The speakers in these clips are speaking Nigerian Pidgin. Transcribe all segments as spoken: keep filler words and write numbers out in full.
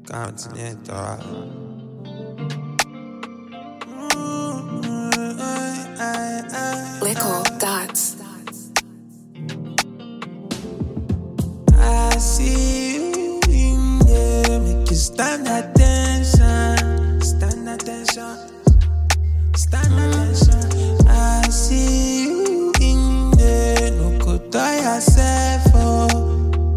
Continental. Little dots. I see you in there, make you stand attention, stand attention, stand attention. I see you in there, no go tire yourself, oh.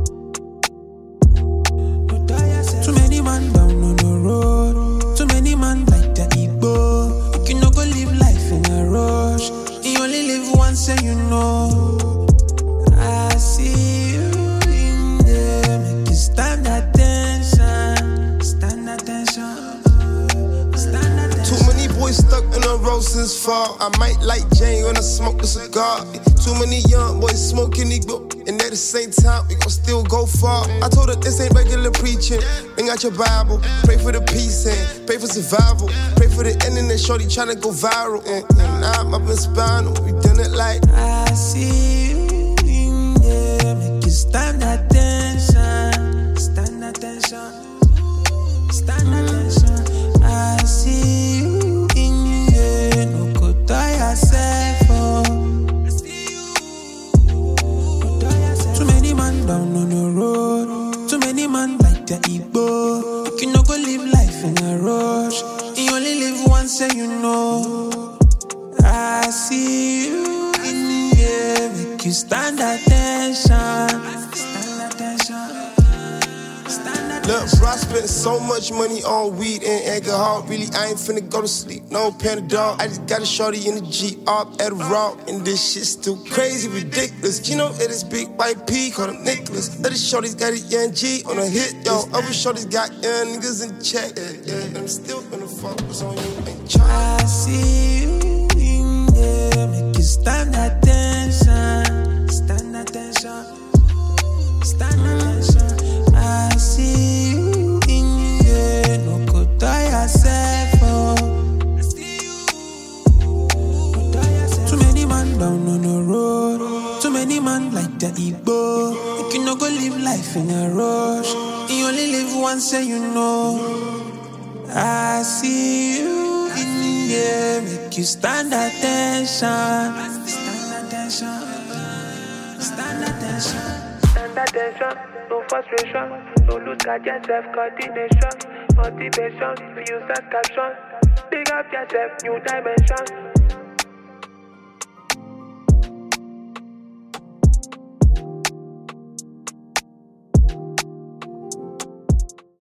No tire yourself. Too many man down on the road, too many man like the Igbo. You can no go live life in a rush. You only live once, and you know. I see you. Stand attention, stand attention, stand attention. Too many boys stuck in a row since fall. I might like Jane when I smoke a cigar. Too many young boys smoking Igbo, and at the same time we gon' still go far. I told her this ain't regular preaching. Bring out your Bible, pray for the peace and pray for survival. Pray for the internet, shorty tryna go viral. And, and now I'm up in spinal, we done it like I see you in there, make you stand attention. Stand attention, stand attention. I see you in there, no go tire yourself, oh. I see you, no tire yourself. Too many man down on the road, too many man like the Igbo. You can no go live life in a rush. You only live once, and you know. I see you in there, make you stand attention, stand attention. look, bro, I spent so much money on weed and alcohol. Really, I ain't finna go to sleep. No Panadol. I just got a shorty in the Jeep, up at a raw. And this shit's still crazy, ridiculous. You know, it is big white P, call him Nicholas. Other shorty's got a young G on a hit, yo. Other shorty's got young niggas in check. Yeah, yeah. I'm still gonna focus on you. Ain't trying. I see you in there, make you stand attention, stand attention, stand attention. I see you in there, no go tire yourself, oh. I see you, no tire yourself. Too many man down on the road, too many man like the Igbo. You can no go live life in a rush. You only live once, and you know. I see you in there, make you stand attention, stand attention, stand attention. Stand attention, no frustration, no lose guidance, self-coordination, motivation, we use that caption. Big up yourself, new dimension.